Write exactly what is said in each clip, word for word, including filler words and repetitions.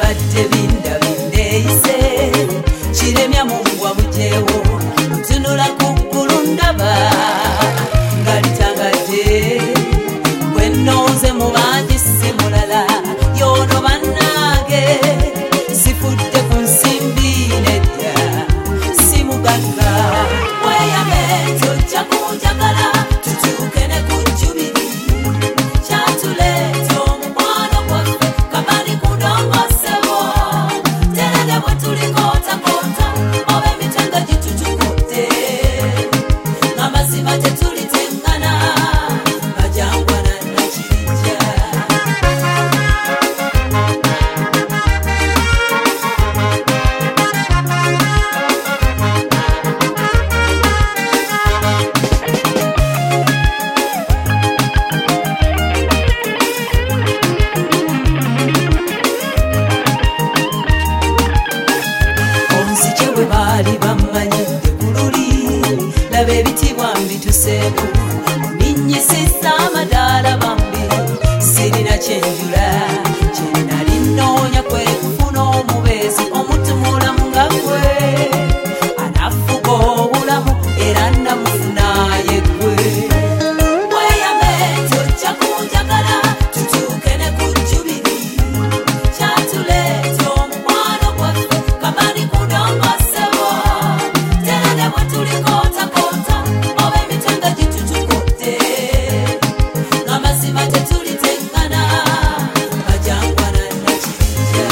byabadde binda bindeeyise kiremya mungwa bujeewo ntunula ku ggulu ndaba nga litangadde gwe nnooze mu bangi si mulala y'ono bannange sifudde ku nsimbi nedda si mugagga weyame tojja kunjagala tutuuke ne ku jjubiri kyatuleeta omukwano gwaffe kabani kundongosebo tera ne bwe tulikootakoota oba emitanga gitutukudde ng'amazima tetuliteŋŋana majangwa nannakirijja onzije bwe baali bammanyidde ku luli laba ebitibwa mbituseeko ninnyisisa amadaala bambi sirina kyenjula kye nali nnoonya kwe kufuna omubeezi omutumulamu nga ggwe anafuga obulamu era namufunaaye ggwe weyame tojja kunjagala tutuuke ne ku jjubiri kyatuleeta omukwano gwaffe kabani kundongosebo tera ne bwe tulikootakoota oba emitanga gitutukudde ng'amazima tetuliteŋŋana majangwa nannakirijja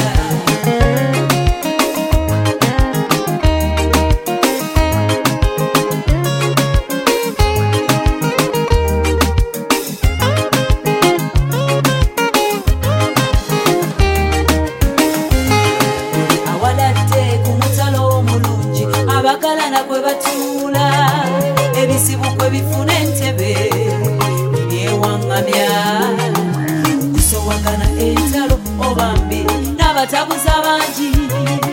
awaladde ku mutalo omulungi abagalana kwe batuula ebizibu kwe bifuna entebe ebyewaŋŋamya kusowagana entalo oba mbi n'abatabuza bangi